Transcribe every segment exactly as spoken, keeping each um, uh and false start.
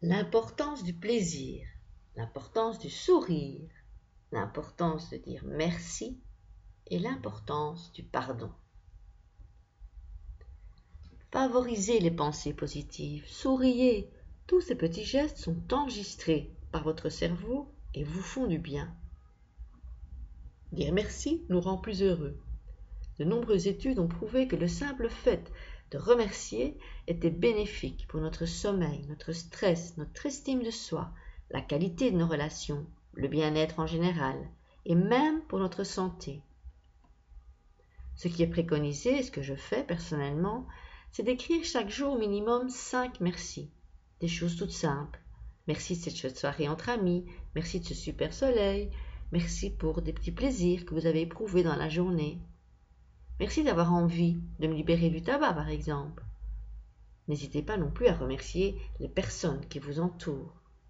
L'importance du plaisir, l'importance du sourire, l'importance de dire merci et l'importance du pardon. Favorisez les pensées positives, souriez. Tous ces petits gestes sont enregistrés par votre cerveau et vous font du bien. Dire merci nous rend plus heureux. De nombreuses études ont prouvé que le simple fait de remercier était bénéfique pour notre sommeil, notre stress, notre estime de soi, la qualité de nos relations, le bien-être en général, et même pour notre santé. Ce qui est préconisé, et ce que je fais personnellement, c'est d'écrire chaque jour au minimum cinq merci. Des choses toutes simples. Merci de cette chouette soirée entre amis, merci de ce super soleil, merci pour des petits plaisirs que vous avez éprouvés dans la journée. Merci d'avoir envie de me libérer du tabac, par exemple. N'hésitez pas non plus à remercier les personnes qui vous entourent.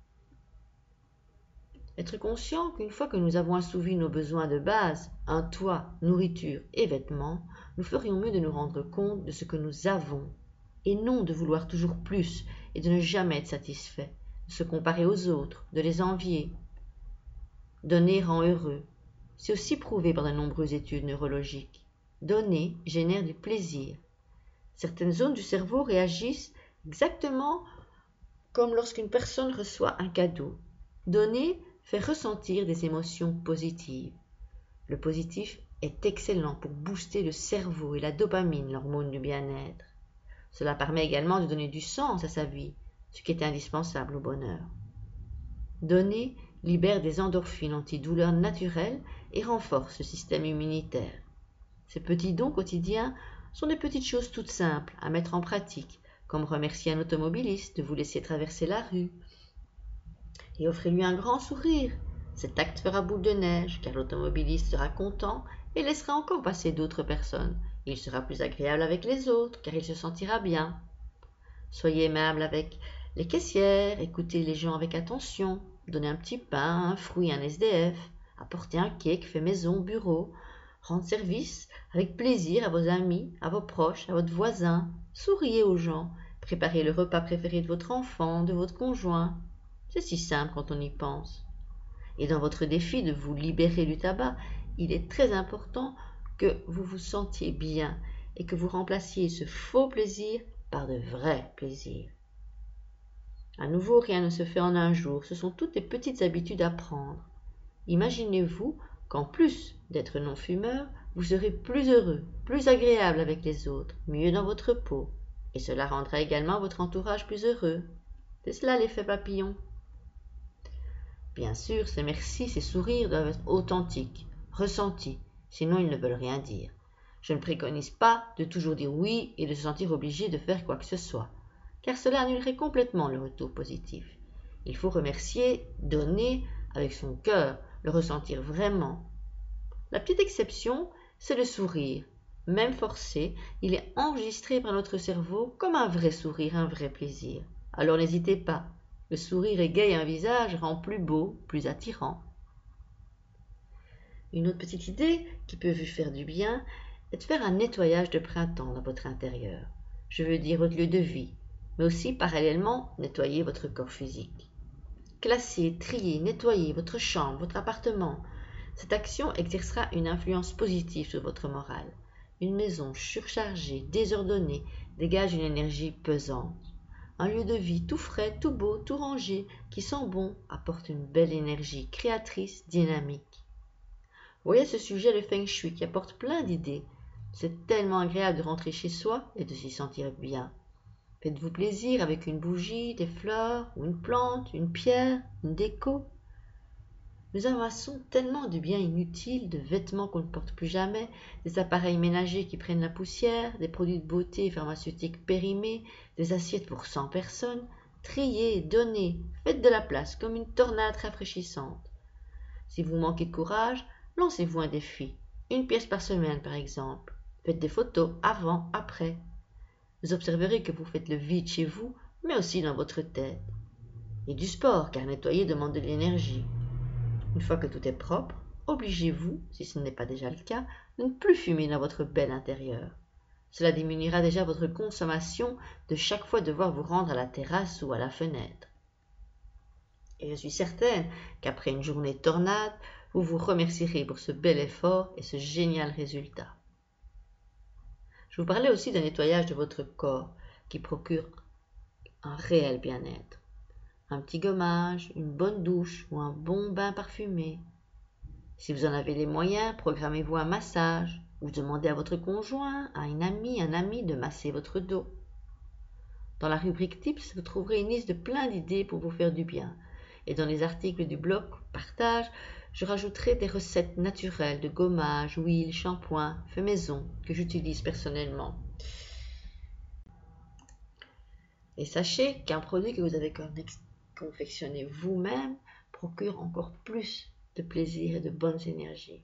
Être conscient qu'une fois que nous avons assouvi nos besoins de base, un toit, nourriture et vêtements, nous ferions mieux de nous rendre compte de ce que nous avons, et non de vouloir toujours plus et de ne jamais être satisfait, de se comparer aux autres, de les envier. Donner rend heureux. C'est aussi prouvé par de nombreuses études neurologiques. Donner génère du plaisir. Certaines zones du cerveau réagissent exactement comme lorsqu'une personne reçoit un cadeau. Donner fait ressentir des émotions positives. Le positif est excellent pour booster le cerveau et la dopamine, l'hormone du bien-être. Cela permet également de donner du sens à sa vie, ce qui est indispensable au bonheur. Donner libère des endorphines antidouleurs naturelles et renforce le système immunitaire. Ces petits dons quotidiens sont des petites choses toutes simples à mettre en pratique, comme remercier un automobiliste de vous laisser traverser la rue. Et offrez-lui un grand sourire. Cet acte fera boule de neige, car l'automobiliste sera content et laissera encore passer d'autres personnes. Il sera plus agréable avec les autres, car il se sentira bien. Soyez aimable avec les caissières, écoutez les gens avec attention, donnez un petit pain, un fruit à un S D F, apportez un cake fait maison au bureau, rendre service avec plaisir à vos amis, à vos proches, à votre voisin. Souriez aux gens, préparez le repas préféré de votre enfant, de votre conjoint. C'est si simple quand on y pense. Et dans votre défi de vous libérer du tabac, il est très important que vous vous sentiez bien et que vous remplaciez ce faux plaisir par de vrais plaisirs. À nouveau, rien ne se fait en un jour, ce sont toutes des petites habitudes à prendre. Imaginez-vous qu'en plus d'être non-fumeur, vous serez plus heureux, plus agréable avec les autres, mieux dans votre peau, et cela rendra également votre entourage plus heureux. C'est cela l'effet papillon. Bien sûr, ces merci, ces sourires doivent être authentiques, ressentis, sinon ils ne veulent rien dire. Je ne préconise pas de toujours dire oui et de se sentir obligé de faire quoi que ce soit, car cela annulerait complètement le retour positif. Il faut remercier, donner avec son cœur, le ressentir vraiment. La petite exception, c'est le sourire. Même forcé, il est enregistré par notre cerveau comme un vrai sourire, un vrai plaisir. Alors n'hésitez pas. Le sourire égaye un visage rend plus beau, plus attirant. Une autre petite idée qui peut vous faire du bien est de faire un nettoyage de printemps dans votre intérieur. Je veux dire votre lieu de vie, mais aussi parallèlement nettoyer votre corps physique. Classez, triez, nettoyez votre chambre, votre appartement. Cette action exercera une influence positive sur votre morale. Une maison surchargée, désordonnée, dégage une énergie pesante. Un lieu de vie tout frais, tout beau, tout rangé, qui sent bon, apporte une belle énergie créatrice, dynamique. Voyez à ce sujet le Feng Shui qui apporte plein d'idées. C'est tellement agréable de rentrer chez soi et de s'y sentir bien. Faites-vous plaisir avec une bougie, des fleurs, ou une plante, une pierre, une déco. Nous amassons tellement de biens inutiles, de vêtements qu'on ne porte plus jamais, des appareils ménagers qui prennent la poussière, des produits de beauté pharmaceutiques périmés, des assiettes pour cent personnes. Triez, donnez, faites de la place comme une tornade rafraîchissante. Si vous manquez de courage, lancez-vous un défi. Une pièce par semaine par exemple. Faites des photos avant, après. Vous observerez que vous faites le vide chez vous, mais aussi dans votre tête. Et du sport, car nettoyer demande de l'énergie. Une fois que tout est propre, obligez-vous, si ce n'est pas déjà le cas, de ne plus fumer dans votre bel intérieur. Cela diminuera déjà votre consommation de chaque fois devoir vous rendre à la terrasse ou à la fenêtre. Et je suis certaine qu'après une journée de tornade, vous vous remercierez pour ce bel effort et ce génial résultat. Je vous parlais aussi d'un nettoyage de votre corps qui procure un réel bien-être. Un petit gommage, une bonne douche ou un bon bain parfumé. Si vous en avez les moyens, programmez-vous un massage ou demandez à votre conjoint, à une amie, un ami de masser votre dos. Dans la rubrique Tips, vous trouverez une liste de plein d'idées pour vous faire du bien. Et dans les articles du blog Partage, je rajouterai des recettes naturelles de gommage, huile, shampoing, fait maison que j'utilise personnellement. Et sachez qu'un produit que vous avez confectionné vous-même procure encore plus de plaisir et de bonnes énergies.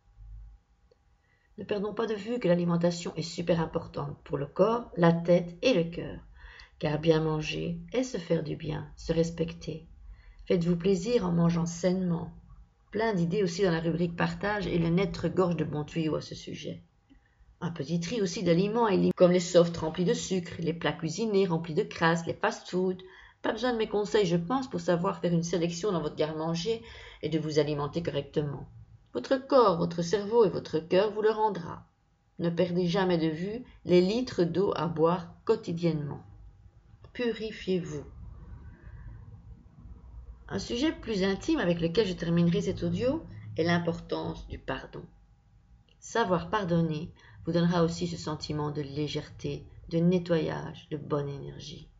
Ne perdons pas de vue que l'alimentation est super importante pour le corps, la tête et le cœur. Car bien manger est se faire du bien, se respecter. Faites-vous plaisir en mangeant sainement. Plein d'idées aussi dans la rubrique partage et le net regorge de bons tuyaux à ce sujet. Un petit tri aussi d'aliments comme les softs remplis de sucre, les plats cuisinés remplis de crasse, les fast-foods. Pas besoin de mes conseils, je pense, pour savoir faire une sélection dans votre garde-manger et de vous alimenter correctement. Votre corps, votre cerveau et votre cœur vous le rendra. Ne perdez jamais de vue les litres d'eau à boire quotidiennement. Purifiez-vous. Un sujet plus intime avec lequel je terminerai cet audio est l'importance du pardon. Savoir pardonner vous donnera aussi ce sentiment de légèreté, de nettoyage, de bonne énergie.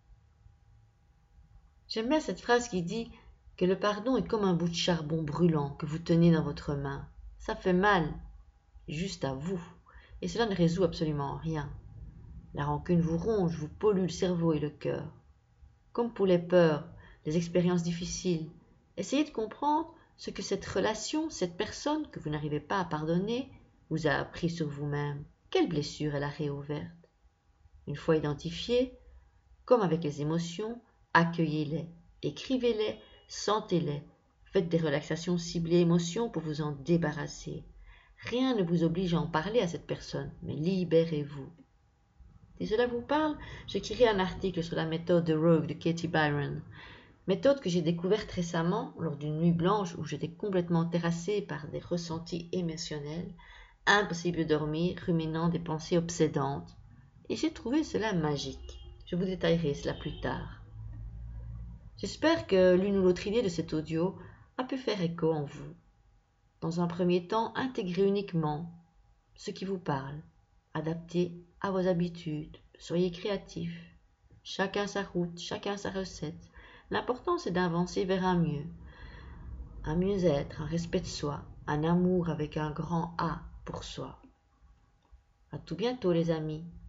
J'aime bien cette phrase qui dit que le pardon est comme un bout de charbon brûlant que vous tenez dans votre main. Ça fait mal, juste à vous, et cela ne résout absolument rien. La rancune vous ronge, vous pollue le cerveau et le cœur. Comme pour les peurs, les expériences difficiles, essayez de comprendre ce que cette relation, cette personne que vous n'arrivez pas à pardonner, vous a appris sur vous-même. Quelle blessure elle a réouverte. Une fois identifiées, comme avec les émotions, accueillez-les, écrivez-les, sentez-les, faites des relaxations ciblées émotions pour vous en débarrasser. Rien ne vous oblige à en parler à cette personne, mais libérez-vous. Si cela vous parle, j'écrirai un article sur la méthode de Rogue de Katie Byron, méthode que j'ai découverte récemment lors d'une nuit blanche où j'étais complètement terrassée par des ressentis émotionnels, impossible de dormir, ruminant des pensées obsédantes, et j'ai trouvé cela magique. Je vous détaillerai cela plus tard. J'espère que l'une ou l'autre idée de cet audio a pu faire écho en vous. Dans un premier temps, intégrez uniquement ce qui vous parle, adaptez à vos habitudes, soyez créatifs. Chacun sa route, chacun sa recette. L'important c'est d'avancer vers un mieux, un mieux-être, un respect de soi, un amour avec un grand A pour soi. À tout bientôt les amis.